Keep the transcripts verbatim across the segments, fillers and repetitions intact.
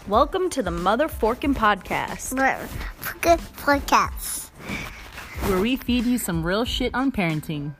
Welcome to the Mother Forkin Podcast, Good podcast. where we feed you some real shit on parenting.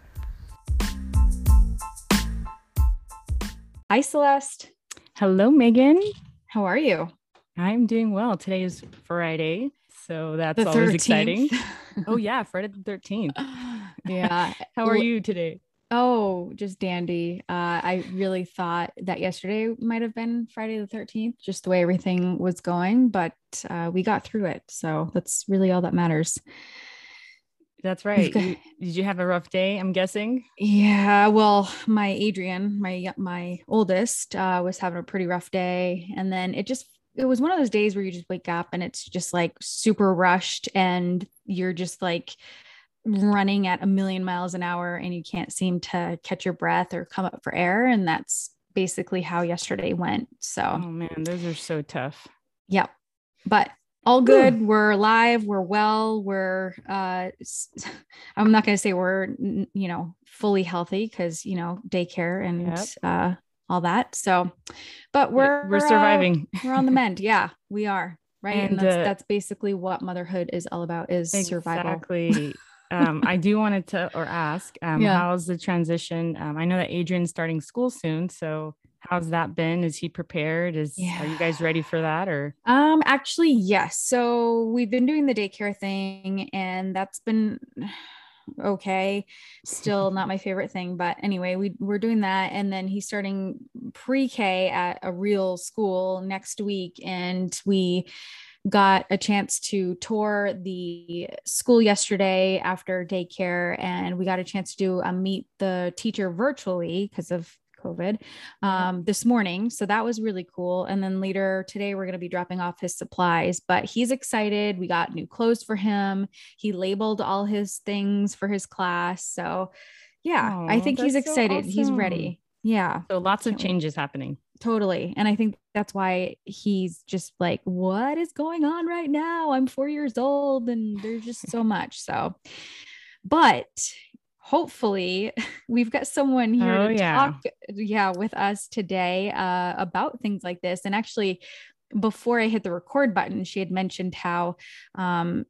Hi, Celeste. Hello, Megan. How are you? I'm doing well. Today is Friday, so that's The always thirteenth. exciting. Oh yeah, Friday the thirteenth. Yeah. How are you today? Oh, just dandy. Uh, I really thought that yesterday might have been Friday the thirteenth, just the way everything was going, but uh, we got through it. So that's really all that matters. That's right. got- You, did you have a rough day? I'm guessing. Yeah. Well, my Adrian, my my oldest, uh, was having a pretty rough day, and then it just it was one of those days where you just wake up and it's just like super rushed, and you're just like running at a million miles an hour and you can't seem to catch your breath or come up for air. And that's basically how yesterday went. So, Oh man, those are so tough. yeah, but all good. We're alive. We're well. We're, uh, s- I'm not going to say we're, n- you know, fully healthy because, you know, daycare and, Yep. uh, all that. So, but we're, We're uh, surviving. we're on the mend. Yeah, we are. Right. And, And, that's, uh, that's basically what motherhood is all about, is survival. Exactly. um, I do want to or ask, um, Yeah. how's the transition? Um, I know that Adrian's starting school soon, so how's that been? Is he prepared? Is are you guys ready for that? Or Um, actually, yes. So we've been doing the daycare thing, and that's been okay. Still not my favorite thing, but anyway, we we're doing that, and then he's starting pre-K at a real school next week, and we got a chance to tour the school yesterday after daycare, and we got a chance to do a meet the teacher virtually because of COVID um, this morning. So that was really cool. And then later today, we're going to be dropping off his supplies, but he's excited. We got new clothes for him. He labeled all his things for his class. So yeah, Aw, I think he's that's so excited. He's awesome. ready. Yeah, so lots of Can't wait. changes happening. totally. And I think that's why he's just like, what is going on right now? I'm four years old and there's just so much. So, but hopefully we've got someone here Oh, to yeah. talk yeah with us today uh, about things like this. And actually, before I hit the record button, she had mentioned how um,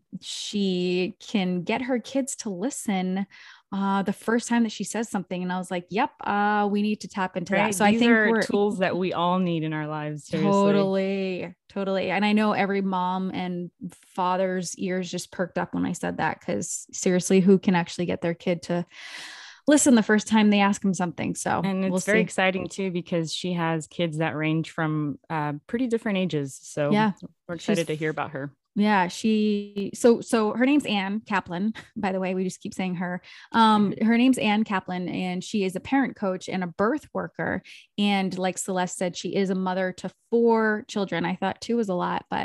she can get her kids to listen uh, the first time that she says something. And I was like, yep, uh, we need to tap into Right? that. So These I think are we're tools that we all need in our lives. Seriously. totally, totally. And I know every mom and father's ears just perked up when I said that, because seriously, who can actually get their kid to listen the first time they ask them something? So And it's we'll very see. exciting too, because she has kids that range from uh, pretty different ages. So Yeah. we're excited She's- to hear about her. Yeah, she so so her name's Ann Kaplan, by the way. We just keep saying her. Um, her name's Ann Kaplan, and she is a parent coach and a birth worker. And like Celeste said, she is a mother to four children. I thought two was a lot, but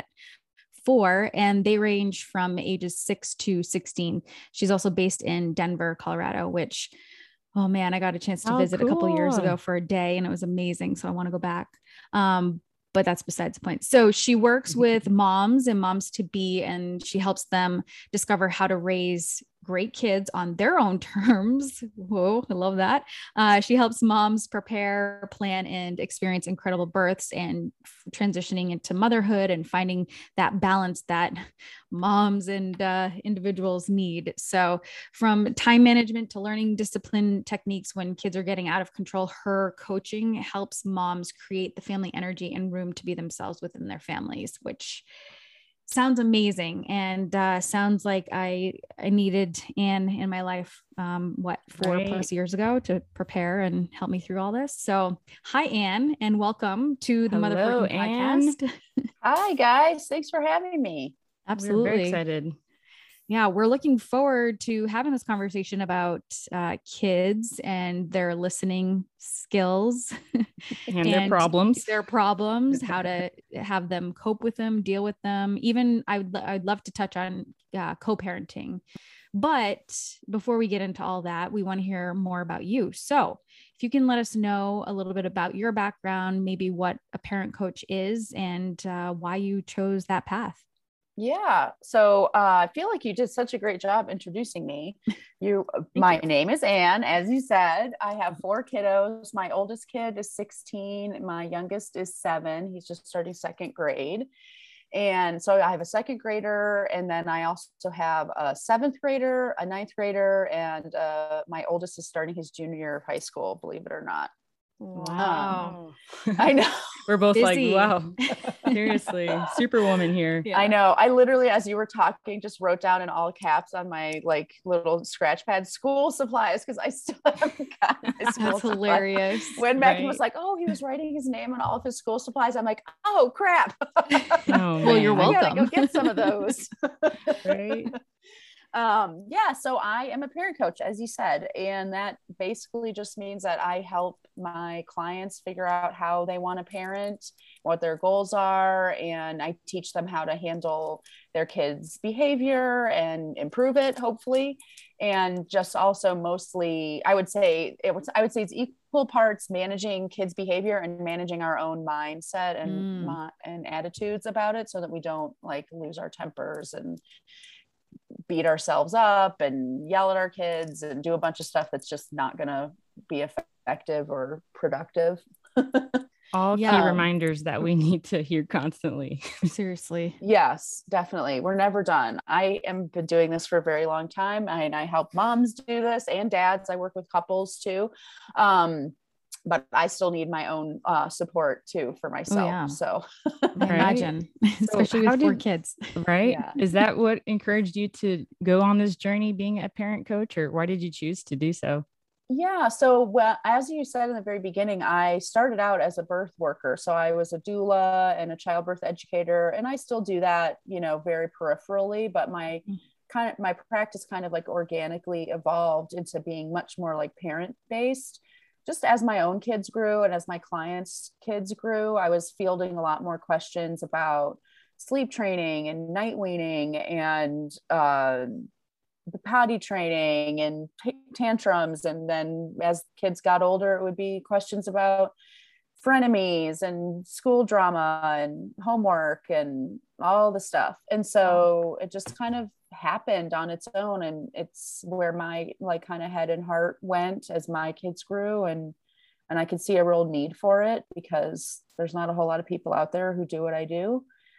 four, and they range from ages six to sixteen. She's also based in Denver, Colorado, which, oh man, I got a chance to Oh, visit a couple years cool. ago for a day, and it was amazing. So I want to go back. Um, but that's besides the point. So she works with moms and moms to be, and she helps them discover how to raise great kids on their own terms. Whoa, I love that. Uh, she helps moms prepare, plan, and experience incredible births and f- transitioning into motherhood and finding that balance that moms and uh, individuals need. So from time management to learning discipline techniques when kids are getting out of control, her coaching helps moms create the family energy and room to be themselves within their families, which sounds amazing, and uh, sounds like I I needed Anne in my life, um, what, four Right. plus years ago to prepare and help me through all this. So hi, Anne, and welcome to the Mother Hello, Forkin Anne. podcast. Hi, guys. Thanks for having me. We're very Absolutely. excited. Yeah, we're looking forward to having this conversation about uh, kids and their listening skills And their problems. their problems, how to have them cope with them, deal with them. Even I would, I'd love to touch on uh, co-parenting. But before we get into all that, we want to hear more about you. So if you can let us know a little bit about your background, maybe what a parent coach is, and uh, why you chose that path. Yeah. So uh, I feel like you did such a great job introducing me. You, my you. name is Anne, as you said. I have four kiddos. My oldest kid is sixteen. My youngest is seven. He's just starting second grade. And so I have a second grader, and then I also have a seventh grader, a ninth grader, and uh, my oldest is starting his junior year of high school, believe it or not. Wow. Um, I know. We're both Busy. like, wow, seriously, superwoman here. Yeah. I know. I literally, as you were talking, just wrote down in all caps on my like little scratch pad school supplies because I still haven't gotten my school That's supplies. Hilarious. When Megan Right. was like, "Oh, he was writing his name on all of his school supplies," I'm like, "Oh crap!" Oh, Well, you're man. I gotta go welcome. get some of those. Right. um yeah, so I am a parent coach, as you said, and that basically just means that I help my clients figure out how they want to parent, what their goals are, and I teach them how to handle their kids' behavior and improve it, hopefully. And just also mostly, I would say it was I would say it's equal parts managing kids' behavior and managing our own mindset and Mm. and attitudes about it, so that we don't like lose our tempers and beat ourselves up and yell at our kids and do a bunch of stuff that's just not going to be effective or productive. All Yeah. key reminders that we need to hear constantly. Seriously. Yes, definitely. We're never done. I am been doing this for a very long time, and I help moms do this and dads. I work with couples too. Um, but I still need my own uh, support too for myself. yeah. So I Right. imagine, especially how with four did- kids. Right. Yeah. Is that what encouraged you to go on this journey being a parent coach, or why did you choose to do so? Yeah. So, well, as you said in the very beginning, I started out as a birth worker. So I was a doula and a childbirth educator, and I still do that, you know, very peripherally, but my kind of, my practice kind of like organically evolved into being much more like parent based. Just as my own kids grew and as my clients' kids grew, I was fielding a lot more questions about sleep training and night weaning and, uh, the potty training and t- tantrums. And then as kids got older, it would be questions about frenemies and school drama and homework and all the stuff. And so it just kind of happened on its own. And it's where my like kind of head and heart went as my kids grew. And, and I could see a real need for it because there's not a whole lot of people out there who do what I do.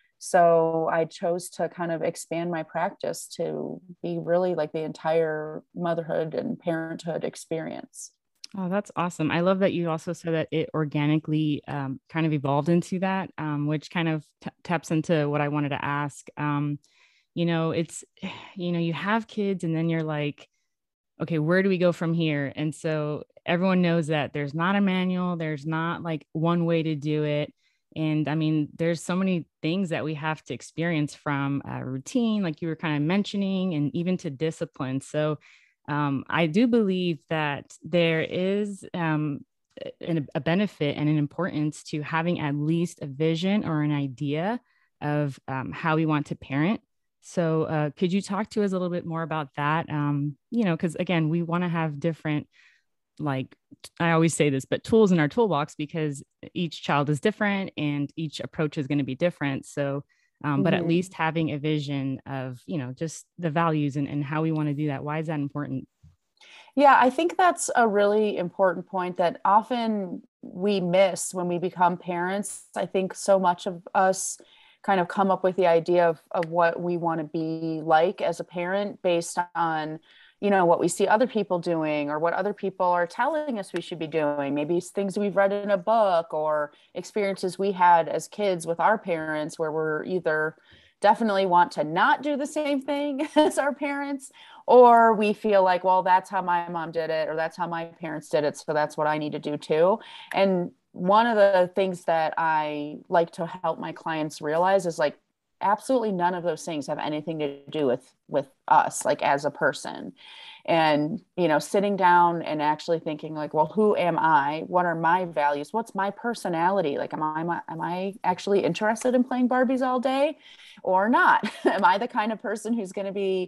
So I chose to kind of expand my practice to be really like the entire motherhood and parenthood experience. Oh, that's awesome. I love that you also said that it organically um, kind of evolved into that, um, which kind of t- taps into what I wanted to ask. Um, you know, it's, you know, you have kids and then you're like, okay, where do we go from here? And so everyone knows that there's not a manual, there's not like one way to do it. And I mean, there's so many things that we have to experience, from uh, routine, like you were kind of mentioning, and even to discipline. So um, I do believe that there is um, an, a benefit and an importance to having at least a vision or an idea of um, how we want to parent. So uh, could you talk to us a little bit more about that? Um, you know, because again, we want to have different, like I always say this, but tools in our toolbox, because each child is different and each approach is going to be different. So, um, but Mm-hmm. at least having a vision of, you know, just the values and, and how we want to do that. Why is that important? Yeah, I think that's a really important point that often we miss when we become parents. I think so much of us kind of come up with the idea of, of what we want to be like as a parent based on, you know, what we see other people doing or what other people are telling us we should be doing. Maybe it's things we've read in a book or experiences we had as kids with our parents, where we're either definitely want to not do the same thing as our parents, or we feel like, well, that's how my mom did it, or that's how my parents did it, so that's what I need to do too. And one of the things that I like to help my clients realize is like, absolutely none of those things have anything to do with with us, like as a person. And, you know, sitting down and actually thinking like, well, who am I? What are my values? What's my personality? Like, am I, am I actually interested in playing Barbies all day or not? Am I the kind of person who's going to be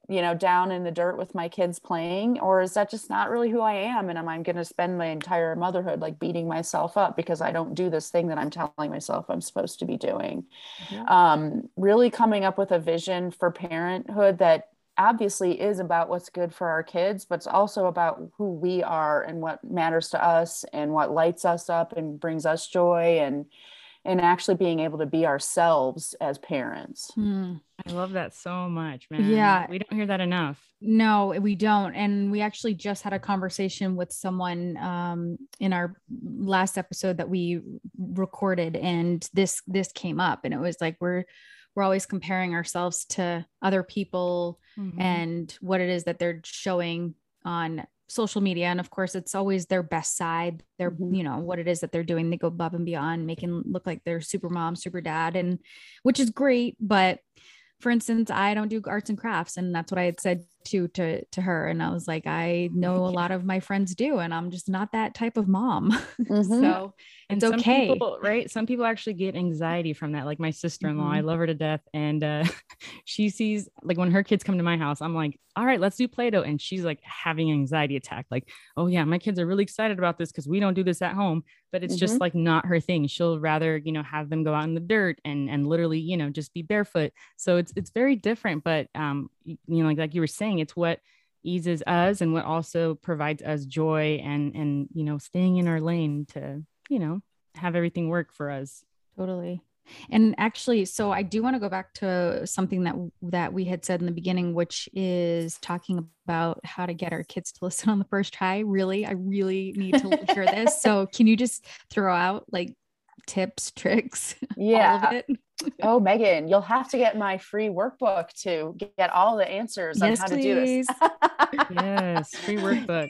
you know, down in the dirt with my kids playing? Or is that just not really who I am? And am I going to spend my entire motherhood like beating myself up because I don't do this thing that I'm telling myself I'm supposed to be doing? Mm-hmm. Um, really coming up with a vision for parenthood that obviously is about what's good for our kids, but it's also about who we are and what matters to us and what lights us up and brings us joy, and and actually being able to be ourselves as parents. Hmm. I love that so much, man. Yeah. We don't hear that enough. No, we don't. And we actually just had a conversation with someone um, in our last episode that we recorded, and this this came up, and it was like we're we're always comparing ourselves to other people mm-hmm. and what it is that they're showing on social media. And of course, it's always their best side. They're, mm-hmm. you know, what it is that they're doing. They go above and beyond, making look like they're super mom, super dad, and which is great. But for instance, I don't do arts and crafts. And that's what I had said to, to, to her. And I was like, I know a lot of my friends do, and I'm just not that type of mom. Mm-hmm. So and it's some okay. People, right. Some people actually get anxiety from that. Like my sister-in-law, mm-hmm. I love her to death. And uh, she sees, like, when her kids come to my house, I'm like, all right, let's do Play-Doh. And she's like having an anxiety attack. Like, oh yeah, my kids are really excited about this because we don't do this at home. But it's mm-hmm. just like not her thing. She'll rather, you know, have them go out in the dirt and and literally, you know, just be barefoot. So it's it's very different. But um, you know, like like you were saying, it's what eases us and what also provides us joy and and you know, staying in our lane to, you know, have everything work for us. Totally. And actually, so I do want to go back to something that that we had said in the beginning, which is talking about how to get our kids to listen on the first try. Really, I really need to hear this. So can you just throw out like tips, tricks? Yeah. All of it? Oh, Megan, you'll have to get my free workbook to get all the answers on yes, how please. to do this. Yes, free workbook.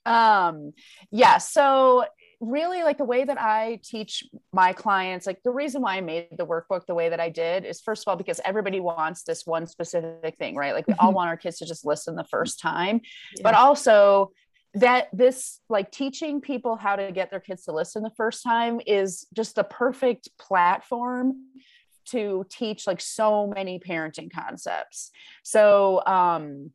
Um, yeah. So really, like, the way that I teach my clients, like the reason why I made the workbook the way that I did is, first of all, because everybody wants this one specific thing, right? Like we all want our kids to just listen the first time, yeah. but also that this, like, teaching people how to get their kids to listen the first time is just the perfect platform to teach like so many parenting concepts. So, um,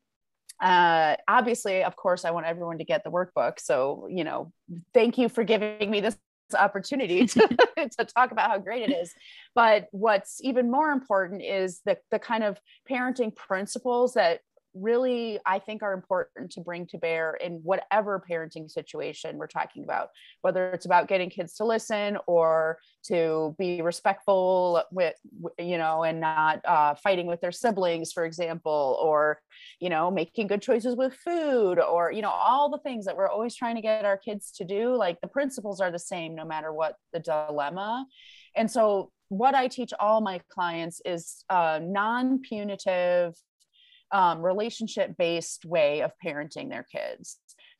Uh, obviously, of course, I want everyone to get the workbook. So, you know, thank you for giving me this opportunity to, to talk about how great it is. But what's even more important is the, the kind of parenting principles that really, I think, are important to bring to bear in whatever parenting situation we're talking about, whether it's about getting kids to listen or to be respectful with, you know, and not uh, fighting with their siblings, for example, or, you know, making good choices with food, or, you know, all the things that we're always trying to get our kids to do. Like, the principles are the same no matter what the dilemma. And so what I teach all my clients is a non-punitive, Um, relationship-based way of parenting their kids.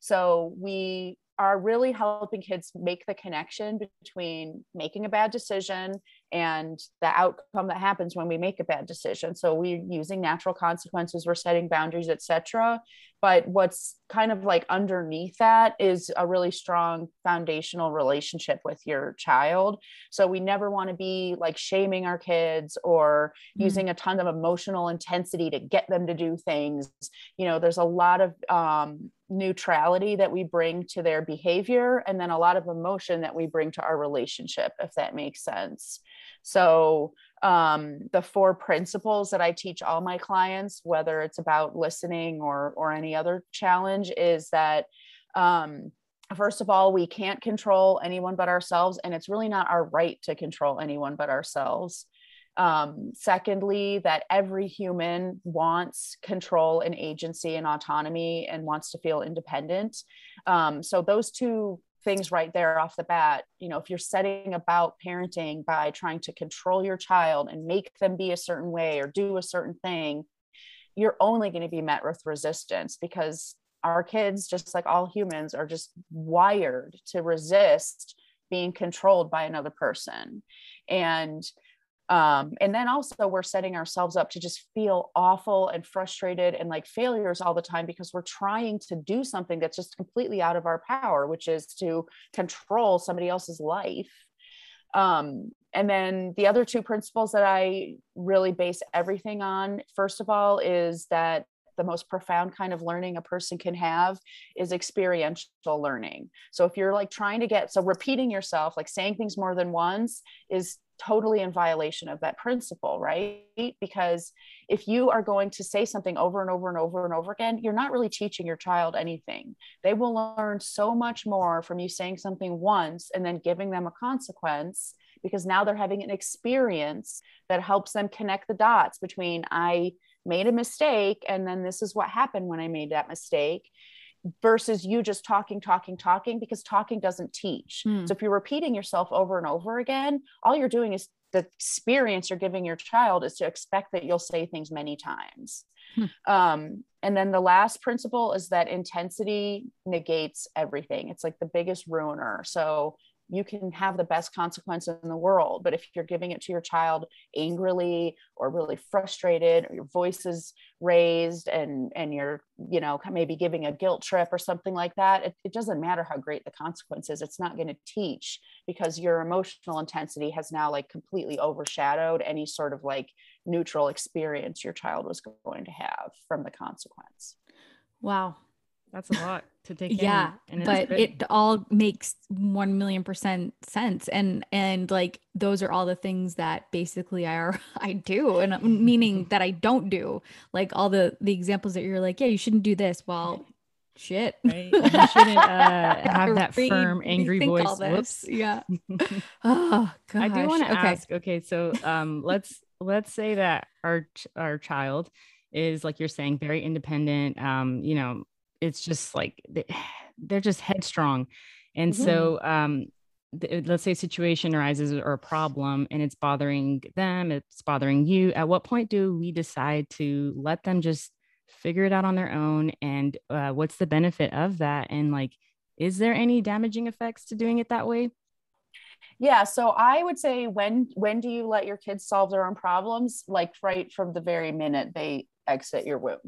So we are really helping kids make the connection between making a bad decision and the outcome that happens when we make a bad decision. So we're using natural consequences, we're setting boundaries, et cetera. But what's kind of like underneath that is a really strong foundational relationship with your child. So we never want to be like shaming our kids or mm. using a ton of emotional intensity to get them to do things. You know, there's a lot of um, neutrality that we bring to their behavior, and then a lot of emotion that we bring to our relationship, if that makes sense. So um, the four principles that I teach all my clients, whether it's about listening or, or any other challenge, is that, um, first of all, we can't control anyone but ourselves, and it's really not our right to control anyone but ourselves. Um, secondly, that every human wants control and agency and autonomy and wants to feel independent. Um, so those two things right there off the bat, you know, if you're setting about parenting by trying to control your child and make them be a certain way or do a certain thing, you're only going to be met with resistance, because our kids, just like all humans, are just wired to resist being controlled by another person. And Um, and then also we're setting ourselves up to just feel awful and frustrated and like failures all the time, because we're trying to do something that's just completely out of our power, which is to control somebody else's life. Um, and then the other two principles that I really base everything on, first of all, is that the most profound kind of learning a person can have is experiential learning. So if you're like trying to get, so repeating yourself, like saying things more than once, is totally in violation of that principle, right? Because if you are going to say something over and over and over and over again, you're not really teaching your child anything. They will learn so much more from you saying something once and then giving them a consequence, because now they're having an experience that helps them connect the dots between I made a mistake and then this is what happened when I made that mistake, versus you just talking, talking, talking, because talking doesn't teach. Mm. So if you're repeating yourself over and over again, all you're doing is the experience you're giving your child is to expect that you'll say things many times. Hmm. Um, and then the last principle is that intensity negates everything. It's like the biggest ruiner. So you can have the best consequence in the world, but if you're giving it to your child angrily or really frustrated, or your voice is raised and, and you're, you know, maybe giving a guilt trip or something like that, it, it doesn't matter how great the consequence is. It's not going to teach, because your emotional intensity has now like completely overshadowed any sort of like neutral experience your child was going to have from the consequence. Wow. That's a lot to take in. Yeah, and but good. It all makes one million percent sense. And, and like, those are all the things that basically I are, I do. And meaning that I don't do, like all the, the examples that you're like, yeah, you shouldn't do this. Well, shit. Right. You shouldn't uh, have that firm, angry voice. All this. Yeah. Oh gosh. I do want to okay. ask, okay, so um, let's, let's say that our, our child is, like you're saying, very independent, um, you know, it's just like, they're just headstrong. And mm-hmm. so um, th- let's say a situation arises or a problem and it's bothering them, it's bothering you. At what point do we decide to let them just figure it out on their own? And uh, what's the benefit of that? And like, is there any damaging effects to doing it that way? Yeah. So I would say, when, when do you let your kids solve their own problems? Like right from the very minute they exit your womb.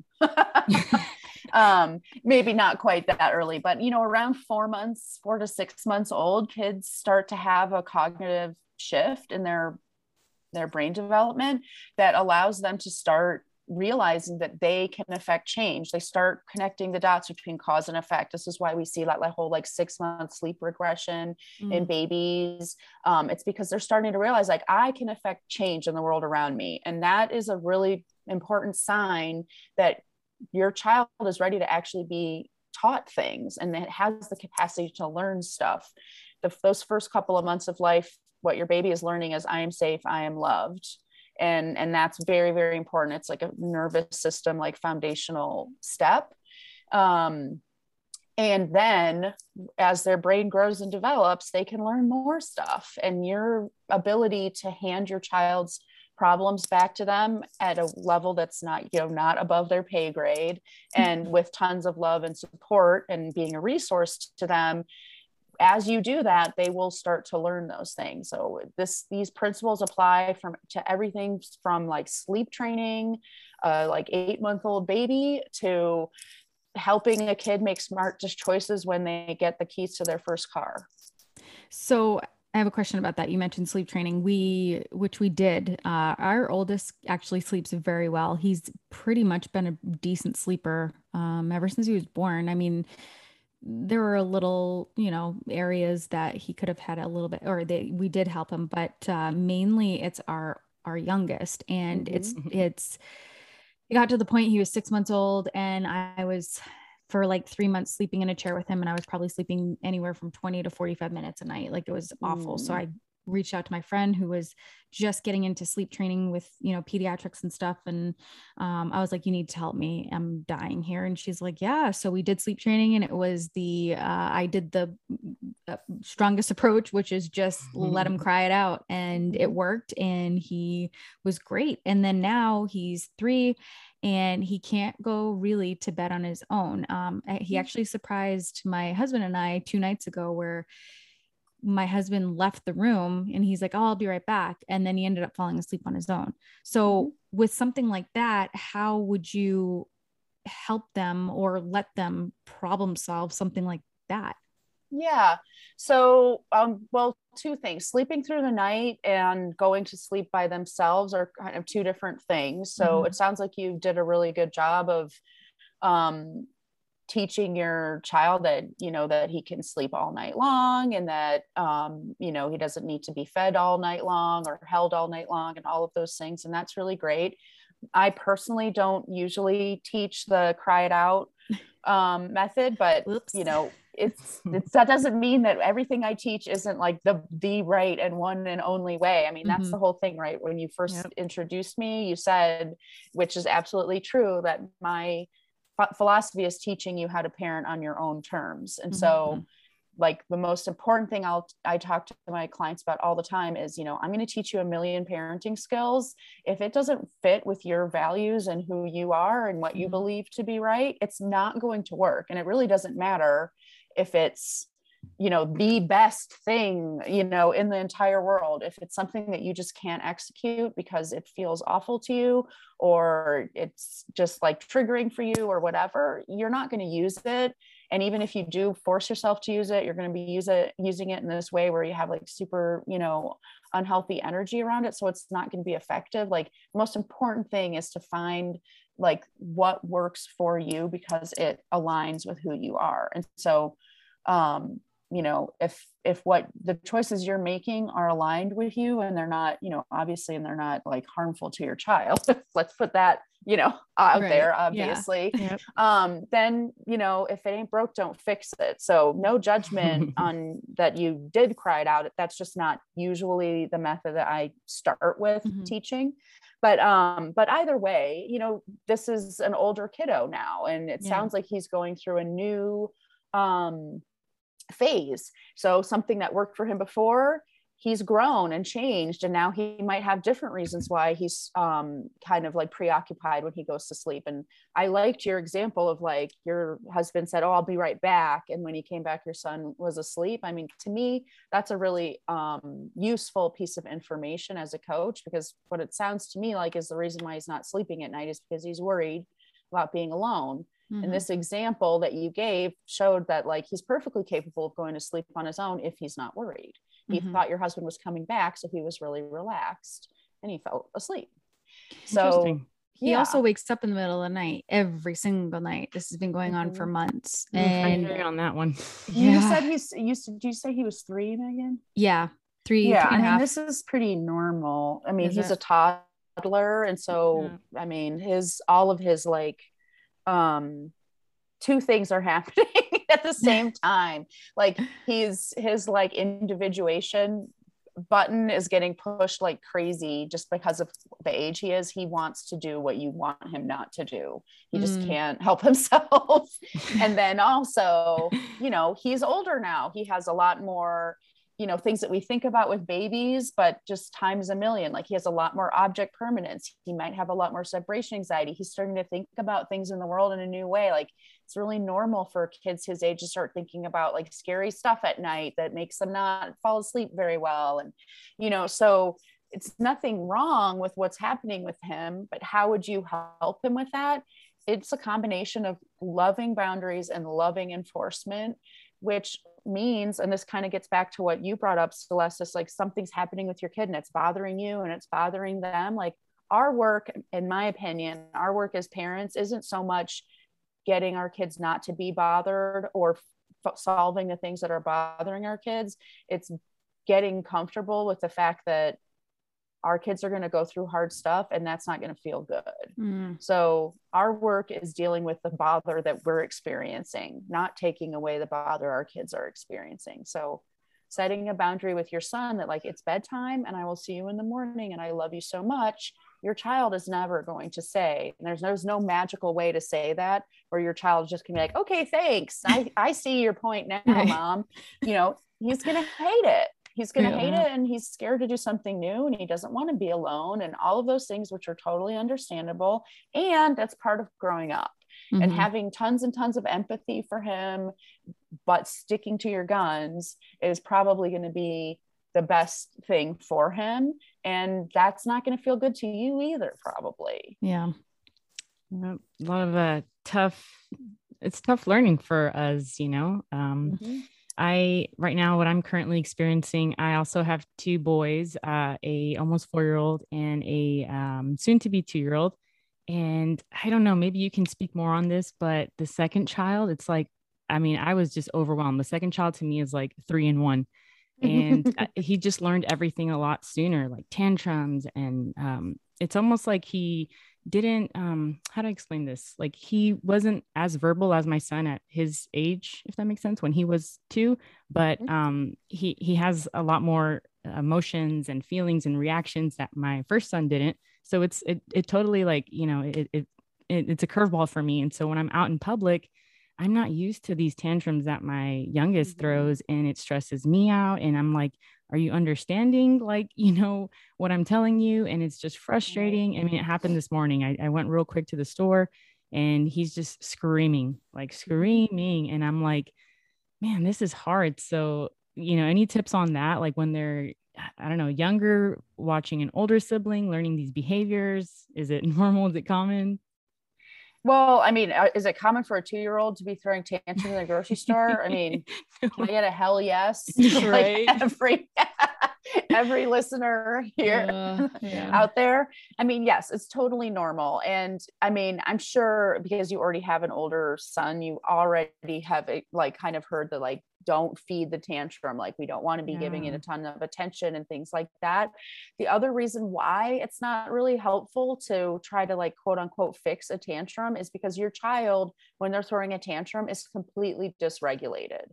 um, maybe not quite that early, but, you know, around four months, four to six months old, kids start to have a cognitive shift in their, their brain development that allows them to start realizing that they can affect change. They start connecting the dots between cause and effect. This is why we see that like whole like six month sleep regression mm. in babies. Um, it's because they're starting to realize like, I can affect change in the world around me. And that is a really important sign that your child is ready to actually be taught things and that has the capacity to learn stuff. The, those first couple of months of life, what your baby is learning is I am safe, I am loved. And, and that's very, very important. It's like a nervous system, like foundational step. Um, and then as their brain grows and develops, they can learn more stuff. And your ability to hand your child's problems back to them at a level that's not, you know, not above their pay grade, and with tons of love and support and being a resource to them, as you do that, they will start to learn those things. So this, these principles apply from to everything from like sleep training, uh, like eight month old baby, to helping a kid make smart just choices when they get the keys to their first car. So I have a question about that. You mentioned sleep training. We, which we did, uh, our oldest actually sleeps very well. He's pretty much been a decent sleeper, um, ever since he was born. I mean, there were a little, you know, areas that he could have had a little bit, or they, we did help him, but, uh, mainly it's our, our youngest, and mm-hmm. it's, it's, it got to the point he was six months old and I was for like three months sleeping in a chair with him, and I was probably sleeping anywhere from twenty to forty-five minutes a night. Like, it was awful. Mm. So I reached out to my friend who was just getting into sleep training with, you know, pediatrics and stuff. And um, I was like, you need to help me. I'm dying here. And she's like, yeah. So we did sleep training, and it was the, uh, I did the uh, strongest approach, which is just let him cry it out. And it worked, and he was great. And then now he's three and he can't go really to bed on his own. Um, he actually surprised my husband and I two nights ago, where my husband left the room and he's like, oh, I'll be right back. And then he ended up falling asleep on his own. So mm-hmm. with something like that, how would you help them or let them problem solve something like that? Yeah. So, um, well, two things. Sleeping through the night and going to sleep by themselves are kind of two different things. So Mhm. it sounds like you did a really good job of um, teaching your child that, you know, that he can sleep all night long, and that, um, you know, he doesn't need to be fed all night long or held all night long and all of those things. And that's really great. I personally don't usually teach the cry it out um, method, but Whoops. you know, it's, it's, that doesn't mean that everything I teach isn't like the, the right and one and only way. I mean, that's Mhm. the whole thing, right? When you first Yep. introduced me, you said, which is absolutely true, that my ph- philosophy is teaching you how to parent on your own terms. And so Mhm. like the most important thing I'll I talk to my clients about all the time is, you know, I'm going to teach you a million parenting skills. If it doesn't fit with your values and who you are and what you Mhm. believe to be right, it's not going to work. And it really doesn't matter if it's, you know, the best thing, you know, in the entire world. If it's something that you just can't execute because it feels awful to you, or it's just like triggering for you or whatever, you're not going to use it. And even if you do force yourself to use it, you're going to be use it, using it in this way where you have like super, you know, unhealthy energy around it. So it's not going to be effective. Like the most important thing is to find like what works for you because it aligns with who you are. And so, um, you know, if, if what the choices you're making are aligned with you and they're not, you know, obviously, and they're not like harmful to your child, let's put that, you know, out Right. there, Yeah. obviously, Yep. um, then, you know, if it ain't broke, don't fix it. So no judgment on that you did cry it out. That's just not usually the method that I start with Mhm. teaching. But, um, but either way, you know, this is an older kiddo now, and it Yeah. sounds like he's going through a new, um, phase. So something that worked for him before, he's grown and changed, and now he might have different reasons why he's um, kind of like preoccupied when he goes to sleep. And I liked your example of like your husband said, oh, I'll be right back, and when he came back your son was asleep. I mean, to me, that's a really um, useful piece of information as a coach, because what it sounds to me like is the reason why he's not sleeping at night is because he's worried about being alone. And Mhm. this example that you gave showed that like he's perfectly capable of going to sleep on his own if he's not worried. He Mhm. thought your husband was coming back, so he was really relaxed and he fell asleep. So Interesting. He yeah. also wakes up in the middle of the night every single night. This has been going on for Mhm. months. Oof, I And hear you on that one. You yeah, said he's you said, did you say he was three, Megan? yeah, three, Yeah, three I and a mean, half. this is pretty normal. I mean, Is he's it? a toddler, and so Yeah. I mean, his all of his like um two things are happening at the same time. Like he's his like individuation button is getting pushed like crazy just because of the age he is. He wants to do what you want him not to do. He just Mm. can't help himself. And then also, you know, he's older now. He has a lot more, you know, things that we think about with babies, but just times a million. Like he has a lot more object permanence. He might have a lot more separation anxiety. He's starting to think about things in the world in a new way. Like it's really normal for kids his age to start thinking about like scary stuff at night that makes them not fall asleep very well. And, you know, so it's nothing wrong with what's happening with him, but how would you help him with that? It's a combination of loving boundaries and loving enforcement, which means, and this kind of gets back to what you brought up, Celeste, it's like something's happening with your kid and it's bothering you and it's bothering them. Like our work, in my opinion, our work as parents isn't so much getting our kids not to be bothered or f- solving the things that are bothering our kids. It's getting comfortable with the fact that our kids are going to go through hard stuff and that's not going to feel good. Mm. So our work is dealing with the bother that we're experiencing, not taking away the bother our kids are experiencing. So setting a boundary with your son that like, it's bedtime and I will see you in the morning and I love you so much. Your child is never going to say, and there's, there's no magical way to say that, where your child just can be like, okay, thanks. I, I see your point now, Right. mom. You know, he's going to hate it. He's going to Yeah. hate it and he's scared to do something new and he doesn't want to be alone and all of those things, which are totally understandable. And that's part of growing up. Mhm. And having tons and tons of empathy for him, but sticking to your guns is probably going to be the best thing for him. And that's not going to feel good to you either, probably. Yeah. Yep. A lot of uh, tough, it's tough learning for us, you know. Um, Mhm. I right now what I'm currently experiencing, I also have two boys, uh, a almost four year old and a um, soon to be two year old. And I don't know, maybe you can speak more on this, but the second child, it's like, I mean, I was just overwhelmed. The second child to me is like three in one. And uh, he just learned everything a lot sooner, like tantrums. And um, it's almost like he didn't, um, how do I explain this? Like he wasn't as verbal as my son at his age, if that makes sense, when he was two, but um, he, he has a lot more emotions and feelings and reactions that my first son didn't. So it's, it, it totally like, you know, it, it, it it's a curveball for me. And so when I'm out in public, I'm not used to these tantrums that my youngest throws, and it stresses me out. And I'm like, are you understanding, like, you know, what I'm telling you? And it's just frustrating. I mean, it happened this morning. I, I went real quick to the store and he's just screaming, like screaming. And I'm like, man, this is hard. So, you know, any tips on that? Like when they're, I don't know, younger, watching an older sibling, learning these behaviors, is it normal? Is it common? Well, I mean, uh, is it common for a two-year-old to be throwing tantrums in the grocery store? I mean, can I get a hell yes? Right. Like every every listener here Uh, yeah. out there. I mean, yes, it's totally normal. And I mean, I'm sure because you already have an older son, you already have a, like kind of heard the like, don't feed the tantrum. Like we don't want to be Yeah. giving it a ton of attention and things like that. The other reason why it's not really helpful to try to like, quote unquote, fix a tantrum is because your child, when they're throwing a tantrum, is completely dysregulated.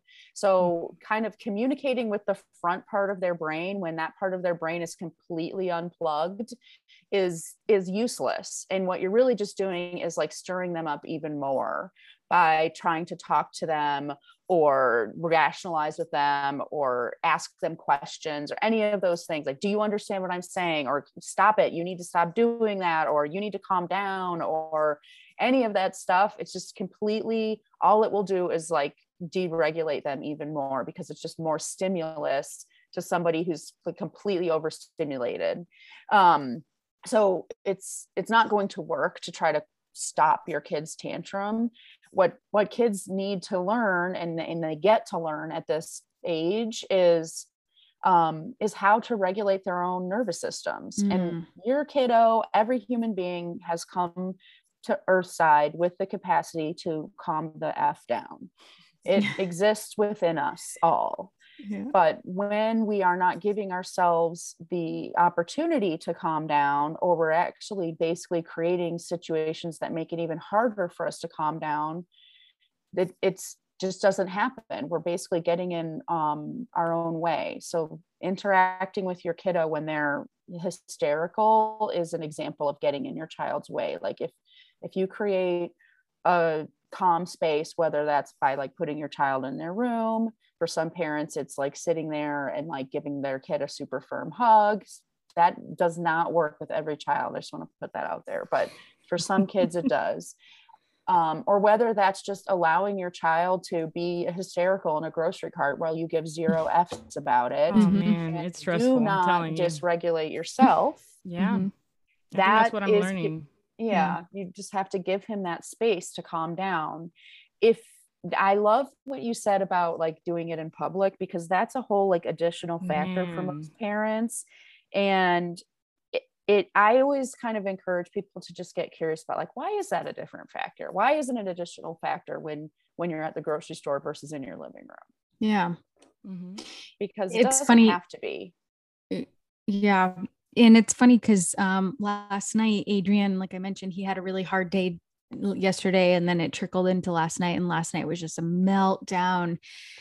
So kind of communicating with the front part of their brain, when that part of their brain is completely unplugged, is, is useless. And what you're really just doing is like stirring them up even more by trying to talk to them or rationalize with them or ask them questions or any of those things. Like, do you understand what I'm saying? Or stop it. You need to stop doing that. Or you need to calm down, or any of that stuff. It's just completely, all it will do is like deregulate them even more, because it's just more stimulus to somebody who's like completely overstimulated. Um, so it's, it's not going to work to try to stop your kid's tantrum. What, what kids need to learn, and, and they get to learn at this age, is, um, is how to regulate their own nervous systems. Mm. And your kiddo, every human being has come to Earthside with the capacity to calm the F down. It exists within us all. Yeah. But when we are not giving ourselves the opportunity to calm down, or we're actually basically creating situations that make it even harder for us to calm down, it it's just doesn't happen. We're basically getting in um, our own way. So interacting with your kiddo when they're hysterical is an example of getting in your child's way. Like if if you create a calm space, whether that's by like putting your child in their room. For some parents, it's like sitting there and like giving their kid a super firm hug. That does not work with every child. I just want to put that out there. But for some kids, it does. Um, or whether that's just allowing your child to be hysterical in a grocery cart while you give zero F's about it. Oh man, it's stressful. Do not I'm telling you. dysregulate yourself. Yeah. Mm-hmm. That that's what I'm is, learning. Yeah, mm. You just have to give him that space to calm down. If I love what you said about like doing it in public, because that's a whole like additional factor mm. for most parents. And it, it, I always kind of encourage people to just get curious about like, why is that a different factor? Why isn't it an additional factor when, when you're at the grocery store versus in your living room? Yeah. Mm-hmm. Because it it's doesn't funny. have to be. Yeah. And it's funny because um, last night, Adrian, like I mentioned, he had a really hard day yesterday, and then it trickled into last night, and last night was just a meltdown.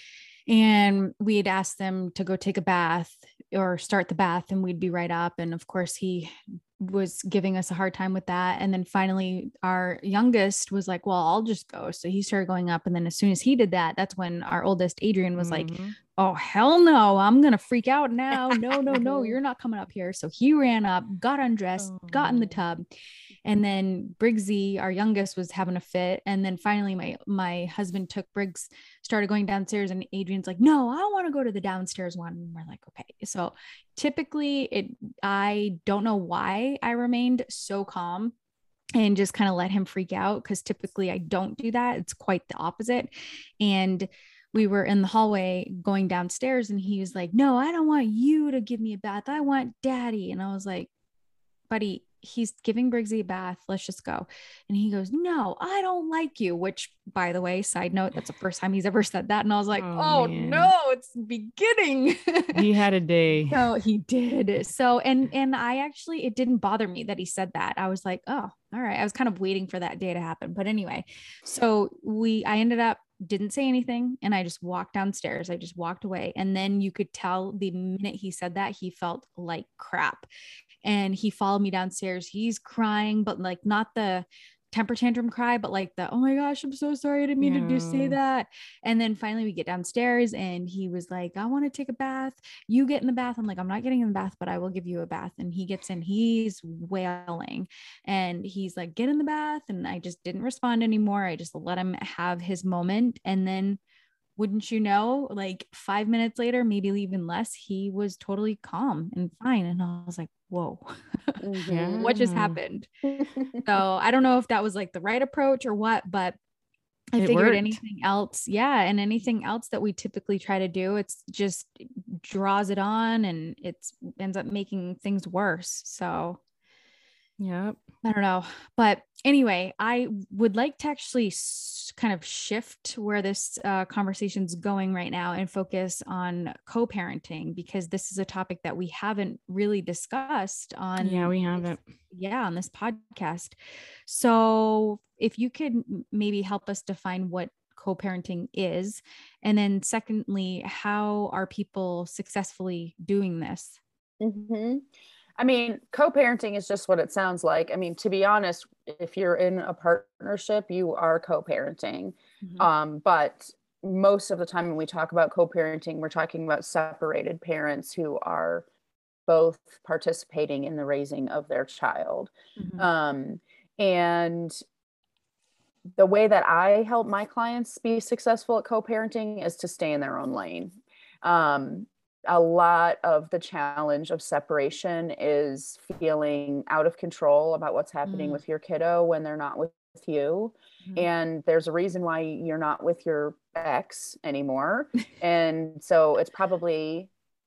And we had asked them to go take a bath or start the bath, and we'd be right up. And of course he was giving us a hard time with that. And then finally our youngest was like, well, I'll just go. So he started going up. And then as soon as he did that, that's when our oldest Adrian was mm-hmm. like, oh, hell no, I'm going to freak out now. No, no, no, you're not coming up here. So he ran up, got undressed, oh. got in the tub. And then Briggsy, our youngest, was having a fit. And then finally my, my husband took Briggs, started going downstairs, and Adrian's like, no, I want to go to the downstairs one. And we're like, okay. So typically it, I don't know why I remained so calm and just kind of let him freak out, because typically I don't do that. It's quite the opposite. And we were in the hallway going downstairs, and he was like, no, I don't want you to give me a bath. I want daddy. And I was like, buddy, he's giving Briggsy a bath. Let's just go. And he goes, no, I don't like you, which, by the way, side note, that's the first time he's ever said that. And I was like, oh, oh no, it's beginning. He had a day. So he did. So, and, and I actually, it didn't bother me that he said that. I was like, oh, all right. I was kind of waiting for that day to happen. But anyway, so we, I ended up, didn't say anything. And I just walked downstairs. I just walked away. And then you could tell the minute he said that, he felt like crap. And he followed me downstairs. He's crying, but like not the temper tantrum cry, but like the, oh my gosh, I'm so sorry. I didn't mean yeah. to do say that. And then finally we get downstairs and he was like, I want to take a bath. You get in the bath. I'm like, I'm not getting in the bath, but I will give you a bath. And he gets in, he's wailing and he's like, get in the bath. And I just didn't respond anymore. I just let him have his moment. And then wouldn't you know, like five minutes later, maybe even less, he was totally calm and fine. And I was like, whoa, mm-hmm. what just happened? So I don't know if that was like the right approach or what, but I it figured worked. Anything else. Yeah. And anything else that we typically try to do, it's just draws it on and it's ends up making things worse. So yeah, I don't know. But anyway, I would like to actually s- kind of shift where this uh, conversation's going right now and focus on co-parenting, because this is a topic that we haven't really discussed on. Yeah, we haven't. Yeah, on this podcast. So if you could maybe help us define what co-parenting is, and then secondly, how are people successfully doing this? Mm-hmm. I mean, co-parenting is just what it sounds like. I mean, to be honest, if you're in a partnership, you are co-parenting. Mm-hmm. Um, but most of the time when we talk about co-parenting, we're talking about separated parents who are both participating in the raising of their child. Mm-hmm. Um, and the way that I help my clients be successful at co-parenting is to stay in their own lane. Um, a lot of the challenge of separation is feeling out of control about what's happening mm. with your kiddo when they're not with you. Mm. And there's a reason why you're not with your ex anymore. And so it's probably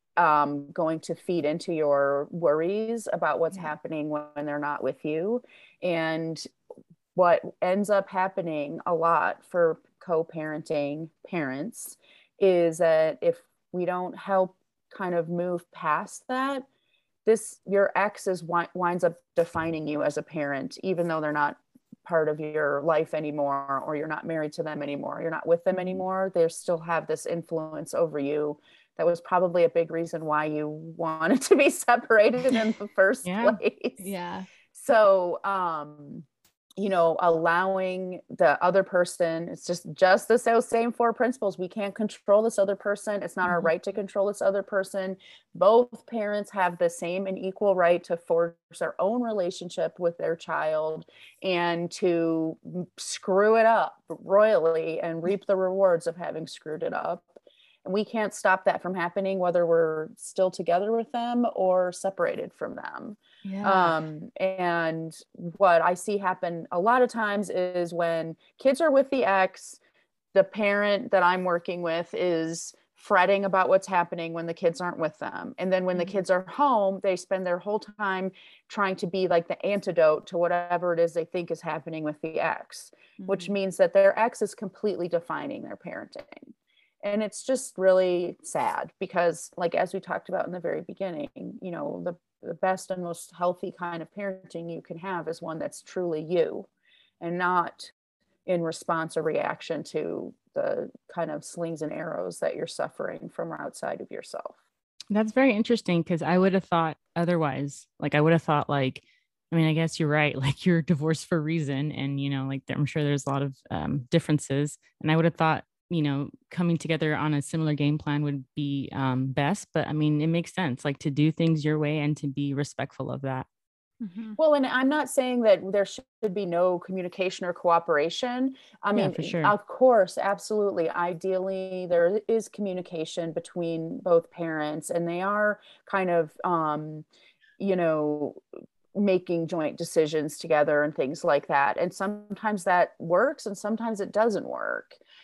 um, going to feed into your worries about what's yeah. happening when they're not with you. And what ends up happening a lot for co-parenting parents is that if we don't help kind of move past that, this, your ex is winds up defining you as a parent, even though they're not part of your life anymore, or you're not married to them anymore, you're not with them anymore. They still have this influence over you. That was probably a big reason why you wanted to be separated in the first yeah. place. Yeah. So, um, you know, allowing the other person, it's just, just the same four principles. We can't control this other person. It's not mm-hmm. our right to control this other person. Both parents have the same and equal right to force their own relationship with their child and to screw it up royally and reap the rewards of having screwed it up. And we can't stop that from happening, whether we're still together with them or separated from them. Yeah. Um, and what I see happen a lot of times is when kids are with the ex, the parent that I'm working with is fretting about what's happening when the kids aren't with them. And then when mm-hmm. the kids are home, they spend their whole time trying to be like the antidote to whatever it is they think is happening with the ex, mm-hmm. which means that their ex is completely defining their parenting. And it's just really sad because, like, as we talked about in the very beginning, you know, the, the best and most healthy kind of parenting you can have is one that's truly you and not in response or reaction to the kind of slings and arrows that you're suffering from outside of yourself. That's very interesting, because I would have thought otherwise. Like, I would have thought like, I mean, I guess you're right. Like, you're divorced for a reason. And, you know, like, I'm sure there's a lot of um, differences. And I would have thought, you know, coming together on a similar game plan would be um, best. But I mean, it makes sense, like, to do things your way and to be respectful of that. Mm-hmm. Well, and I'm not saying that there should be no communication or cooperation. I mean, yeah, for sure. Of course, absolutely. Ideally, there is communication between both parents, and they are kind of, um, you know, making joint decisions together and things like that. And sometimes that works and sometimes it doesn't work.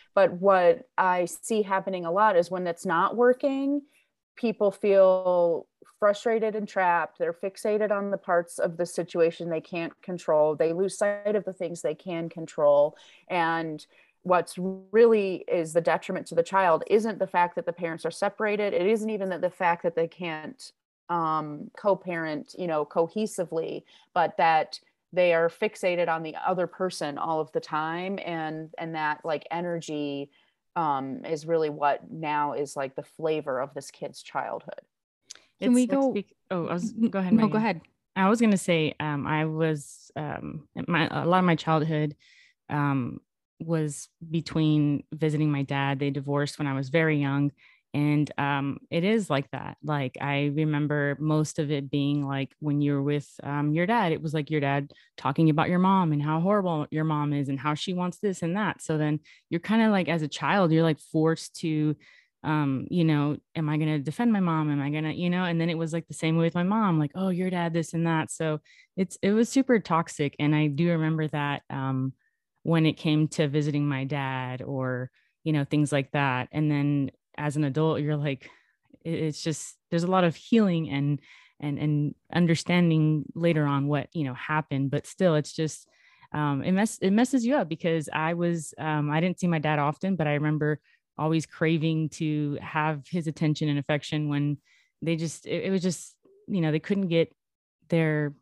But what I see happening a lot is when it's not working, people feel frustrated and trapped. They're fixated on the parts of the situation they can't control. They lose sight of the things they can control. And what's really is the detriment to the child isn't the fact that the parents are separated. It isn't even that the fact that they can't um, co-parent, you know, cohesively, but that they are fixated on the other person all of the time. And, and that like energy um, is really what now is like the flavor of this kid's childhood. Can It's, we go? speak- oh, I was, go ahead. No, Megan. go ahead. I was going to say, um, I was, um, my, a lot of my childhood, um, was between visiting my dad. They divorced when I was very young. And um, it is like that. Like, I remember most of it being like when you're with um, your dad, it was like your dad talking about your mom and how horrible your mom is and how she wants this and that. So then you're kind of like, as a child, you're like forced to, um, you know, am I going to defend my mom? Am I going to, you know, and then it was like the same way with my mom, like, oh, your dad, this and that. So it's, it was super toxic. And I do remember that um, when it came to visiting my dad or, you know, things like that. And then as an adult, you're like, it's just, there's a lot of healing and, and, and understanding later on what, you know, happened, but still it's just, um, it mess, it messes you up because I was, um, I didn't see my dad often, but I remember always craving to have his attention and affection when they just, it, it was just, you know, they couldn't get their,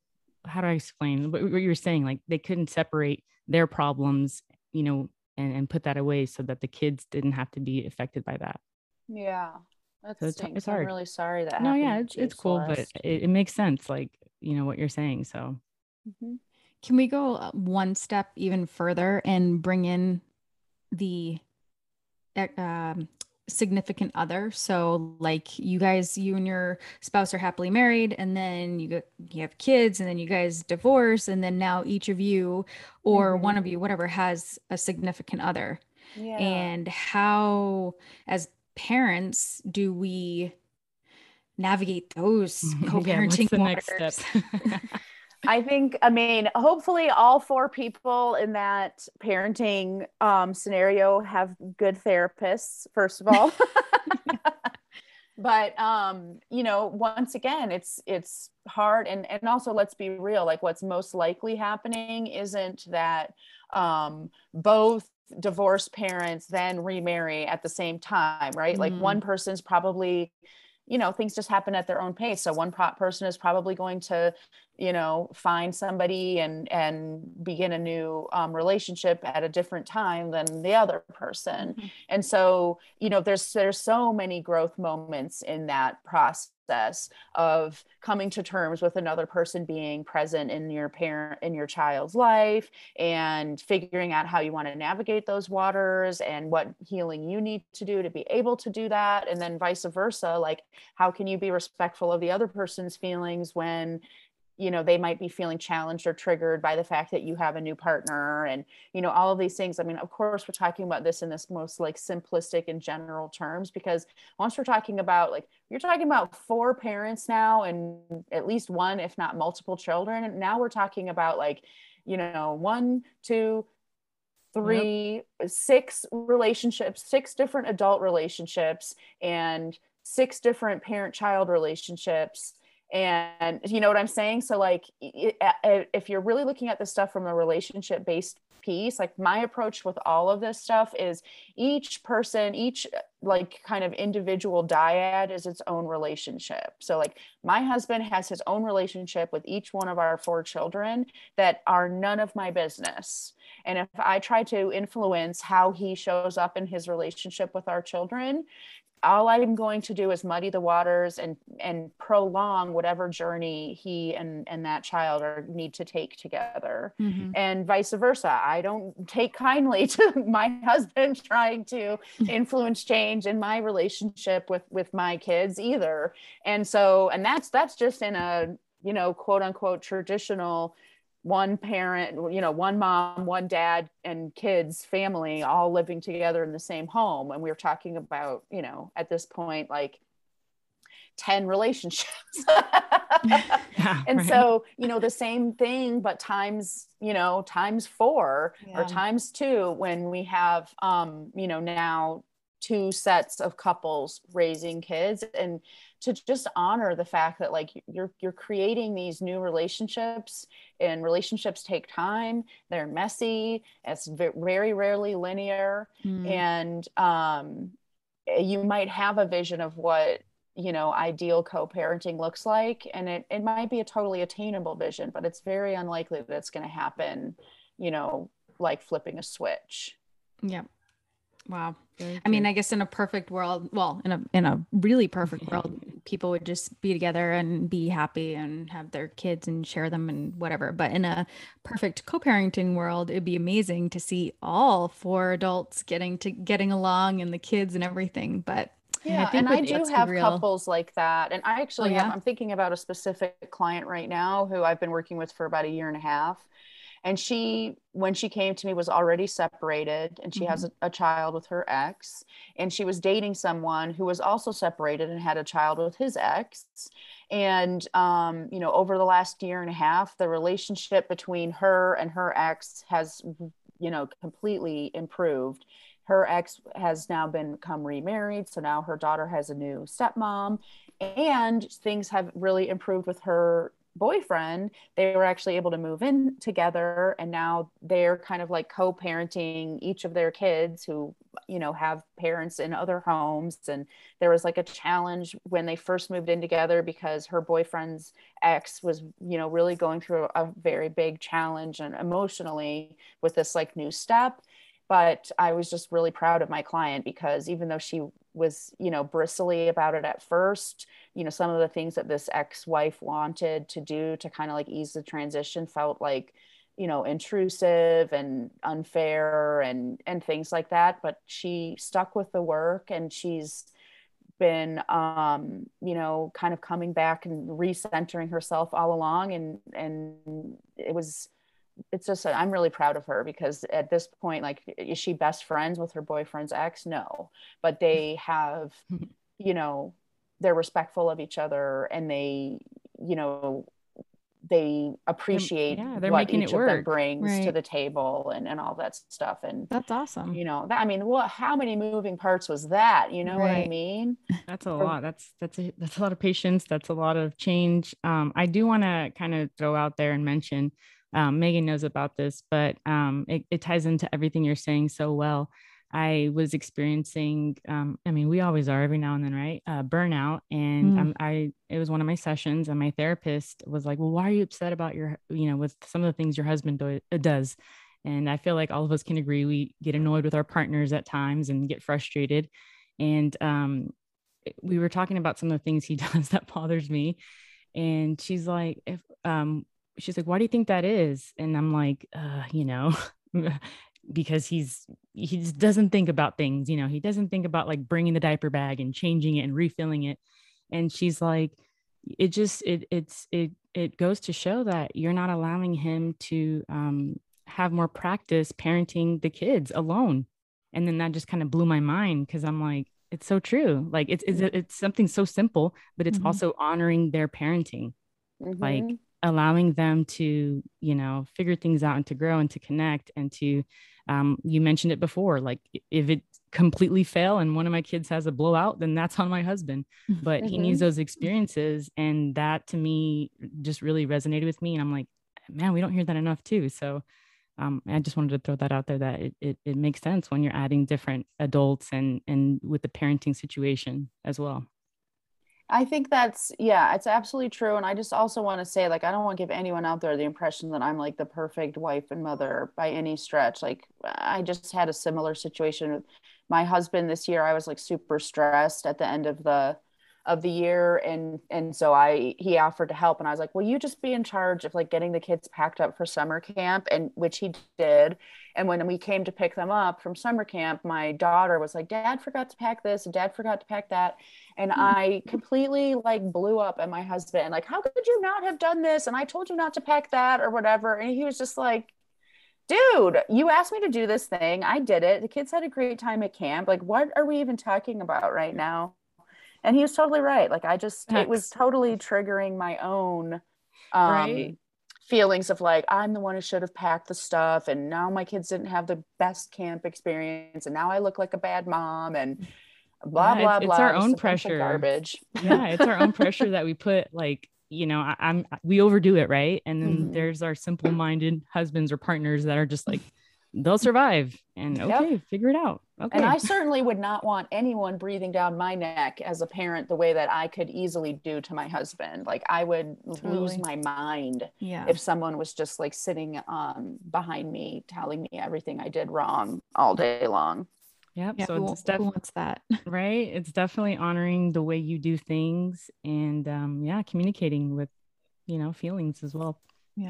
how do I explain what, what you were saying? Like they couldn't separate their problems, you know, and, and put that away so that the kids didn't have to be affected by that. Yeah. That So it's, stinks. it's hard. I'm really sorry that No, happened. yeah, it's, to you, it's cool, but Celeste. it, it makes sense. Like, you know, what you're saying. So Mm-hmm. Can we go uh, one step even further and bring in the uh, um, significant other? So like you guys, you and your spouse are happily married, and then you get, you have kids, and then you guys divorce, and then now each of you or Mhm. one of you, whatever, has a significant other. Yeah. And how, as parents, do we navigate those yeah, co-parenting what's the next waters? step? I think, I mean, hopefully all four people in that parenting um, scenario have good therapists, first of all. But, um, you know, once again, it's, it's hard. And, and also let's be real, like what's most likely happening isn't that um, both divorced parents then remarry at the same time, right? Like Mm. one person's probably, you know, things just happen at their own pace. So one pro- person is probably going to, you know, find somebody and and begin a new um, relationship at a different time than the other person. Mhm. And so, you know, there's there's so many growth moments in that process of coming to terms with another person being present in your parent in your child's life and figuring out how you want to navigate those waters and what healing you need to do to be able to do that, and then vice versa, like how can you be respectful of the other person's feelings when, you know, they might be feeling challenged or triggered by the fact that you have a new partner, and, you know, all of these things. I mean, of course, we're talking about this in this most like simplistic and general terms, because once we're talking about like, you're talking about four parents now and at least one, if not multiple children. And now we're talking about like, you know, one, two, three, yep. six relationships, six different adult relationships, and six different parent-child relationships. And you know what I'm saying? So like, if you're really looking at this stuff from a relationship-based piece, like my approach with all of this stuff is each person, each like kind of individual dyad is its own relationship. So like my husband has his own relationship with each one of our four children that are none of my business. And if I try to influence how he shows up in his relationship with our children, all I'm going to do is muddy the waters and and prolong whatever journey he and, and that child are need to take together. Mm-hmm. And vice versa. I don't take kindly to my husband trying to influence change in my relationship with, with my kids either. And so, and that's, that's just in a, you know, quote unquote, traditional one parent, you know, one mom, one dad and kids family all living together in the same home. And we were talking about, you know, at this point, like ten relationships. Yeah, And right. so, you know, the same thing, but times, you know, times four Yeah. or times two, when we have, um, you know, now two sets of couples raising kids, and to just honor the fact that like you're, you're creating these new relationships, and relationships take time. They're messy. It's very rarely linear. Mm. And, um, you might have a vision of what, you know, ideal co-parenting looks like, and it, it might be a totally attainable vision, but it's very unlikely that it's going to happen, you know, like flipping a switch. Yeah. Wow. Very I mean, true. I guess in a perfect world, well, in a in a really perfect world, people would just be together and be happy and have their kids and share them and whatever. But in a perfect co-parenting world, it'd be amazing to see all four adults getting to getting along and the kids and everything. But And I Yeah, think and I with do let's be have real. couples like that. And I Oh actually have, yeah. I'm thinking about a specific client right now who I've been working with for about a year and a half. And she, when she came to me, was already separated, and she has Mhm. a, a child with her ex. And she was dating someone who was also separated and had a child with his ex. And, um, you know, over the last year and a half, the relationship between her and her ex has, you know, completely improved. Her ex has now been become remarried. So now her daughter has a new stepmom, and things have really improved with her boyfriend. They were actually able to move in together, and now they're kind of like co-parenting each of their kids who, you know, have parents in other homes. And there was like a challenge when they first moved in together, because her boyfriend's ex was, you know, really going through a, a very big challenge and emotionally with this like new step. But I was just really proud of my client, because even though she was, you know, bristly about it at first, you know, some of the things that this ex-wife wanted to do to kind of like ease the transition felt like, you know, intrusive and unfair and and things like that. But she stuck with the work, and she's been, um, you know, kind of coming back and recentering herself all along. And and it was, it's just, I'm really proud of her, because at this point, like, is she best friends with her boyfriend's ex? No, but they have, you know, they're respectful of each other, and they, you know, they They're, appreciate yeah, they're what making it each of them work. brings to Right. the table, and, and all that stuff. And, That's awesome. you know, that, I mean, what, how many moving parts was that? You know what I Right. mean? That's a For, lot. That's that's a that's a lot of patience. That's a lot of change. Um, I do want to kind of throw out there and mention, um, Megan knows about this, but um, it, it ties into everything you're saying so well. I was experiencing, um, I mean, we always are every now and then, right? Uh, burnout, and Mm. um, I it was one of my sessions, and my therapist was like, "Well, why are you upset about your, you know, with some of the things your husband do- does?" And I feel like all of us can agree we get annoyed with our partners at times and get frustrated. And um, we were talking about some of the things he does that bothers me. And she's like, if, um, she's like, why do you think that is? And I'm like, uh, you know, because he's, he just doesn't think about things, you know, he doesn't think about like bringing the diaper bag and changing it and refilling it. And she's like, it just, it, it's, it, it goes to show that you're not allowing him to, um, have more practice parenting the kids alone. And then that just kind of blew my mind, because I'm like, it's so true. Like it's, it's it's something so simple, but it's Mhm. also honoring their parenting, like mm-hmm. allowing them to, you know, figure things out and to grow and to connect and to, um, you mentioned it before, like if it completely fail and one of my kids has a blowout, then that's on my husband. But he needs Mm-hmm. those experiences. And that to me just really resonated with me. And I'm like, man, we don't hear that enough too. So um, I just wanted to throw that out there, that it, it, it makes sense when you're adding different adults and, and with the parenting situation as well. I think that's, yeah, it's absolutely true. And I just also want to say, like, I don't want to give anyone out there the impression that I'm like the perfect wife and mother by any stretch. Like, I just had a similar situation with my husband this year. I was like super stressed at the end of the of the year, and and so I he offered to help, and I was like, "Will you just be in charge of like getting the kids packed up for summer camp?" And which he did. And when we came to pick them up from summer camp, my daughter was like, "Dad forgot to pack this, and Dad forgot to pack that." And I completely like blew up at my husband, and like, how could you not have done this? And I told you not to pack that or whatever. And he was just like, dude, you asked me to do this thing. I did it. The kids had a great time at camp. Like, what are we even talking about right now? And he was totally right. Like, I just, Facts. it was totally triggering my own um, Right. feelings of like, I'm the one who should have packed the stuff. And now my kids didn't have the best camp experience. And now I look like a bad mom and blah, Yeah, blah, it's, blah. it's our just own a bunch of pressure. garbage. Yeah, it's our own pressure that we put, like, you know, I, I'm we overdo it, right? And then Mhm. there's our simple-minded husbands or partners that are just like, they'll survive, and okay, Yep. figure it out. Okay. And I certainly would not want anyone breathing down my neck as a parent the way that I could easily do to my husband. Like, I would lose Totally. my mind Yeah. if someone was just like sitting um, behind me telling me everything I did wrong all day long. Yep. Yeah, So who, it's who def- wants that? right. It's definitely honoring the way you do things, and um, yeah, communicating with, you know, feelings as well. Yeah.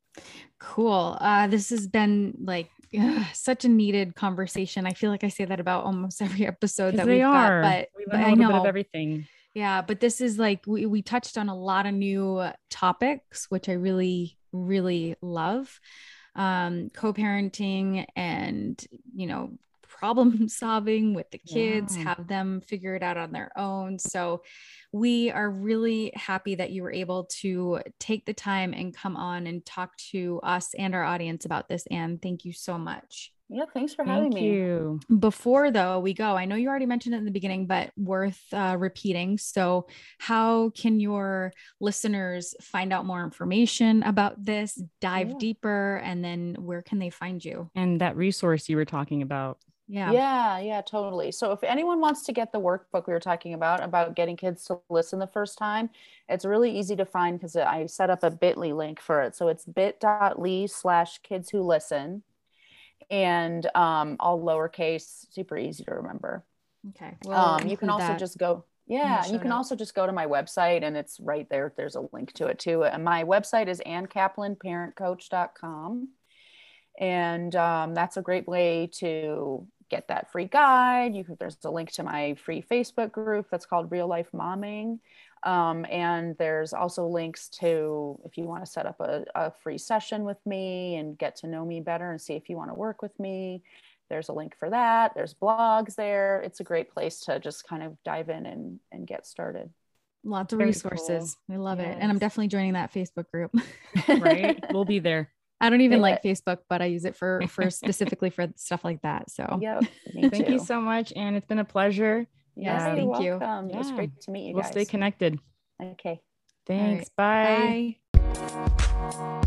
Cool. Uh, this has been like ugh, such a needed conversation. I feel like I say that about almost every episode 'Cause that they we've are. got, but, We but learn a I little know. bit of everything. Yeah, but this is like we, we touched on a lot of new topics, which I really, really love. Um, co-parenting and, you know, problem solving with the kids, Yeah. have them figure it out on their own. So we are really happy that you were able to take the time and come on and talk to us and our audience about this. And thank you so much. Yeah, thanks for having Thank me. you. Before though we go, I know you already mentioned it in the beginning, but worth uh, repeating. So how can your listeners find out more information about this, dive Yeah. deeper, and then where can they find you? And that resource you were talking about. Yeah. Yeah, yeah, totally. So if anyone wants to get the workbook we were talking about, about getting kids to listen the first time, it's really easy to find because I set up a bit dot l y link for it. So it's bit dot l y slash kids who listen, and um, all lowercase, super easy to remember. Okay. Well, Um, you can also just go, yeah, show you can notes. also just go to my website and it's right there. There's a link to it too. And my website is ann kaplan parent coach dot com. And um, that's a great way to get that free guide. You can, there's a link to my free Facebook group that's called Real Life Momming. Um, and there's also links to, if you want to set up a, a free session with me and get to know me better and see if you want to work with me, there's a link for that. There's blogs there. It's a great place to just kind of dive in and, and get started. Lots of Very resources. I love it. And I'm Yes. definitely joining that Facebook group. Right. We'll be there. I don't even Yeah. like Facebook, but I use it for, for specifically for stuff like that. So Yeah, me Thank too. you so much. And it's been a pleasure. Yes, Yeah, thank you're you. welcome. It was Yeah. great to meet you We'll guys. stay connected. Okay. Thanks. right. Bye. Bye.